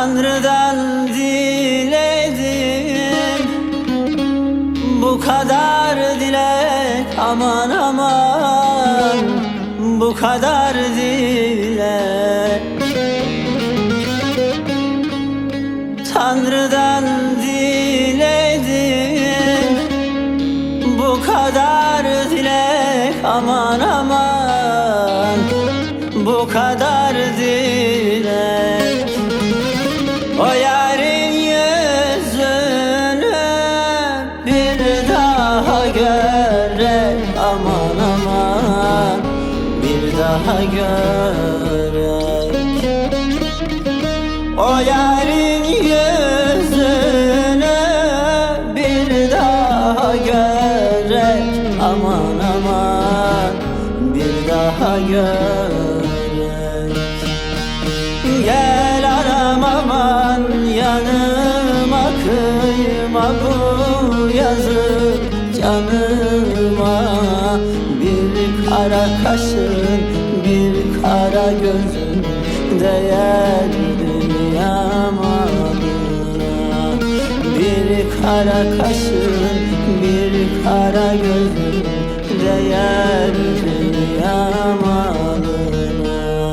Tanrı'dan diledim bu kadar dilek, aman aman bu kadar dilek. Tanrı'dan diledim bu kadar dilek, aman aman bu kadar dilek. O yarın yüzünü bir daha görek, aman aman bir daha görek. O yarın yüzünü bir daha görek, aman aman bir daha görek. Gel anam aman yanıma, kıyma bu yazık canıma. Bir kara kaşın, bir kara gözün değer dünyam adına. Bir kara kaşın, bir kara gözün değer dünyam adına.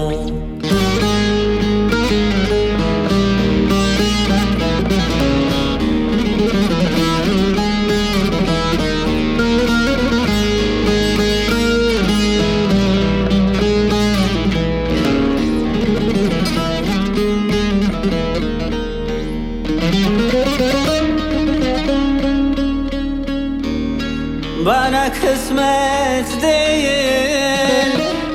Bana kısmet değil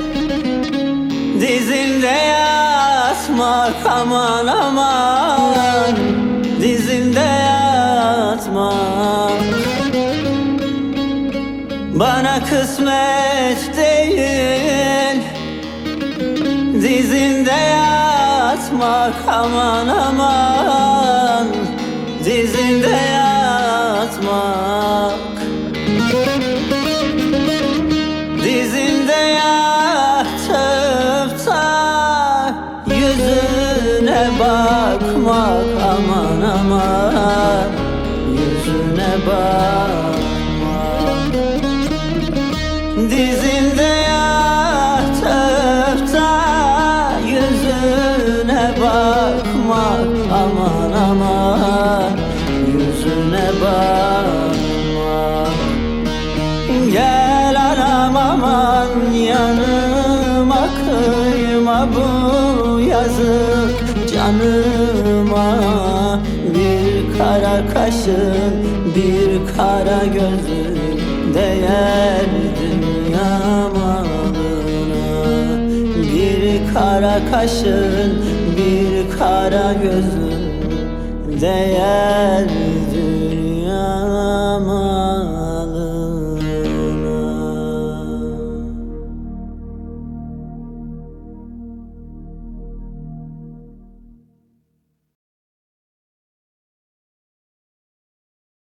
dizinde yatmak, aman aman dizinde yatmak. Bana kısmet değil dizinde yatmak, aman aman dizinde yatmak. Dizinde yatıp da yüzüne bakmak, aman aman yüzüne bakmak. Dizinde yatıp da yüzüne bakmak, aman aman yüzüne bakmak. Gel anam aman yanıma, kıyma bu yazık canıma. Bir kara kaşın, bir kara gözün değer dünyam adına. Bir kara kaşın, bir kara gözün değer